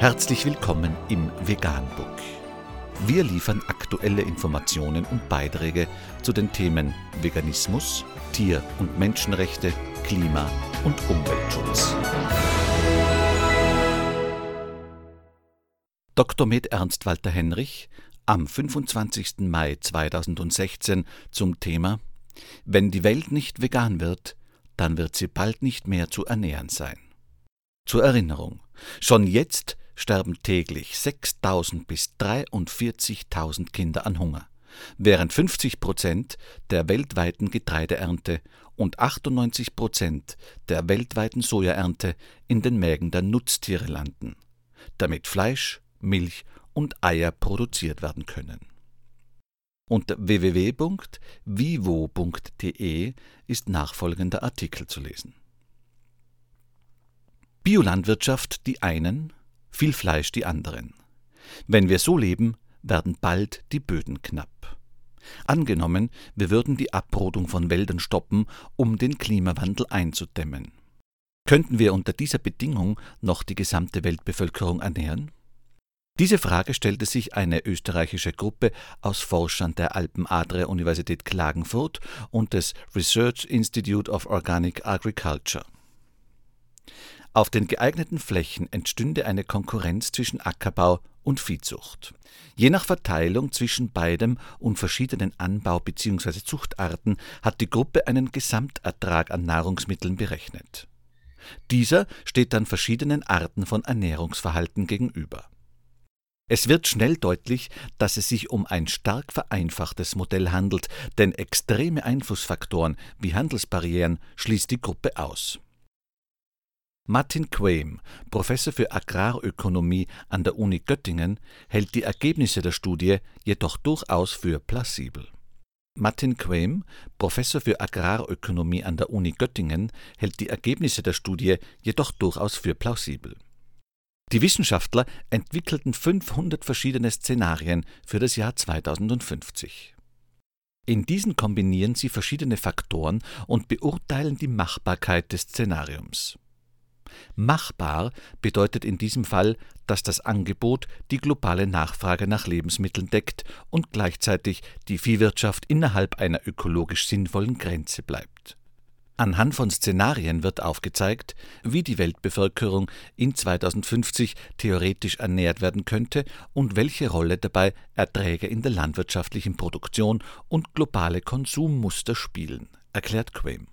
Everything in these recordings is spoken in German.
Herzlich willkommen im Veganbook. Wir liefern aktuelle Informationen und Beiträge zu den Themen Veganismus, Tier- und Menschenrechte, Klima- und Umweltschutz. Dr. med. Ernst Walter Henrich am 25. Mai 2016 zum Thema »Wenn die Welt nicht vegan wird, dann wird sie bald nicht mehr zu ernähren sein«. Zur Erinnerung, schon jetzt sterben täglich 6.000 bis 43.000 Kinder an Hunger, während 50% der weltweiten Getreideernte und 98% der weltweiten Sojaernte in den Mägen der Nutztiere landen, damit Fleisch, Milch und Eier produziert werden können. Unter www.vivo.de ist nachfolgender Artikel zu lesen. Biolandwirtschaft die einen, viel Fleisch die anderen. Wenn wir so leben, werden bald die Böden knapp. Angenommen, wir würden die Abrodung von Wäldern stoppen, um den Klimawandel einzudämmen. Könnten wir unter dieser Bedingung noch die gesamte Weltbevölkerung ernähren? Diese Frage stellte sich eine österreichische Gruppe aus Forschern der Alpen-Adria-Universität Klagenfurt und des Research Institute of Organic Agriculture. Auf den geeigneten Flächen entstünde eine Konkurrenz zwischen Ackerbau und Viehzucht. Je nach Verteilung zwischen beidem und verschiedenen Anbau- bzw. Zuchtarten hat die Gruppe einen Gesamtertrag an Nahrungsmitteln berechnet. Dieser steht dann verschiedenen Arten von Ernährungsverhalten gegenüber. Es wird schnell deutlich, dass es sich um ein stark vereinfachtes Modell handelt, denn extreme Einflussfaktoren wie Handelsbarrieren schließt die Gruppe aus. Martin Quaim, Professor für Agrarökonomie an der Uni Göttingen, hält die Ergebnisse der Studie jedoch durchaus für plausibel. Martin Quaim, Professor für Agrarökonomie an der Uni Göttingen, hält die Ergebnisse der Studie jedoch durchaus für plausibel. Die Wissenschaftler entwickelten 500 verschiedene Szenarien für das Jahr 2050. In diesen kombinieren sie verschiedene Faktoren und beurteilen die Machbarkeit des Szenariums. Machbar bedeutet in diesem Fall, dass das Angebot die globale Nachfrage nach Lebensmitteln deckt und gleichzeitig die Viehwirtschaft innerhalb einer ökologisch sinnvollen Grenze bleibt. Anhand von Szenarien wird aufgezeigt, wie die Weltbevölkerung in 2050 theoretisch ernährt werden könnte und welche Rolle dabei Erträge in der landwirtschaftlichen Produktion und globale Konsummuster spielen, erklärt Quaim.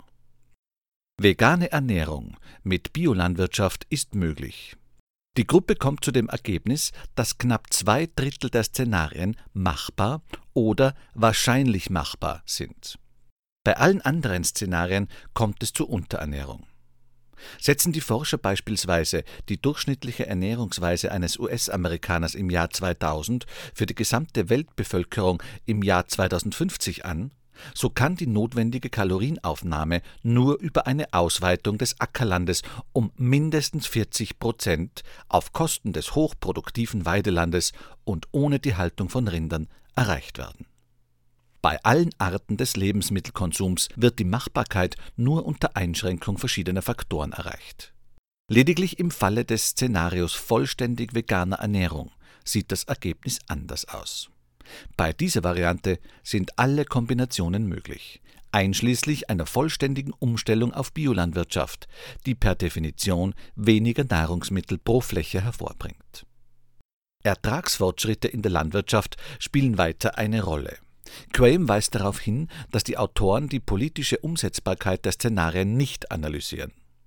Vegane Ernährung mit Biolandwirtschaft ist möglich. Die Gruppe kommt zu dem Ergebnis, dass knapp 2/3 der Szenarien machbar oder wahrscheinlich machbar sind. Bei allen anderen Szenarien kommt es zur Unterernährung. Setzen die Forscher beispielsweise die durchschnittliche Ernährungsweise eines US-Amerikaners im Jahr 2000 für die gesamte Weltbevölkerung im Jahr 2050 an, so kann die notwendige Kalorienaufnahme nur über eine Ausweitung des Ackerlandes um mindestens 40% auf Kosten des hochproduktiven Weidelandes und ohne die Haltung von Rindern erreicht werden. Bei allen Arten des Lebensmittelkonsums wird die Machbarkeit nur unter Einschränkung verschiedener Faktoren erreicht. Lediglich im Falle des Szenarios vollständig veganer Ernährung sieht das Ergebnis anders aus. Bei dieser Variante sind alle Kombinationen möglich, einschließlich einer vollständigen Umstellung auf Biolandwirtschaft, die per Definition weniger Nahrungsmittel pro Fläche hervorbringt. Ertragsfortschritte in der Landwirtschaft spielen weiter eine Rolle. Quaim weist darauf hin, dass die Autoren die politische Umsetzbarkeit der Szenarien nicht analysieren.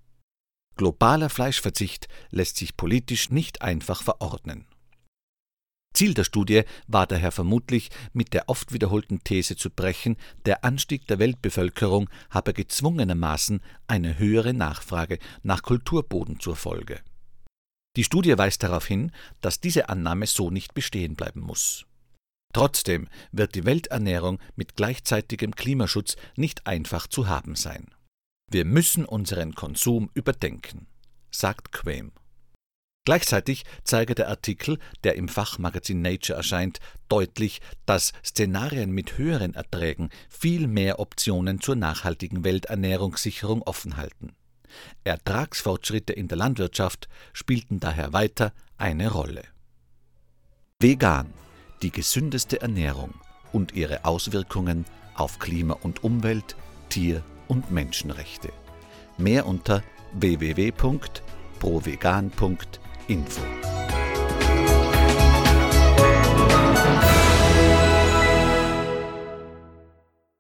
Globaler Fleischverzicht lässt sich politisch nicht einfach verordnen. Ziel der Studie war daher vermutlich, mit der oft wiederholten These zu brechen, der Anstieg der Weltbevölkerung habe gezwungenermaßen eine höhere Nachfrage nach Kulturboden zur Folge. Die Studie weist darauf hin, dass diese Annahme so nicht bestehen bleiben muss. Trotzdem wird die Welternährung mit gleichzeitigem Klimaschutz nicht einfach zu haben sein. Wir müssen unseren Konsum überdenken, sagt Quaim. Gleichzeitig zeige der Artikel, der im Fachmagazin Nature erscheint, deutlich, dass Szenarien mit höheren Erträgen viel mehr Optionen zur nachhaltigen Welternährungssicherung offenhalten. Ertragsfortschritte in der Landwirtschaft spielten daher weiter eine Rolle. Vegan, die gesündeste Ernährung und ihre Auswirkungen auf Klima und Umwelt, Tier- und Menschenrechte. Mehr unter www.provegan.info.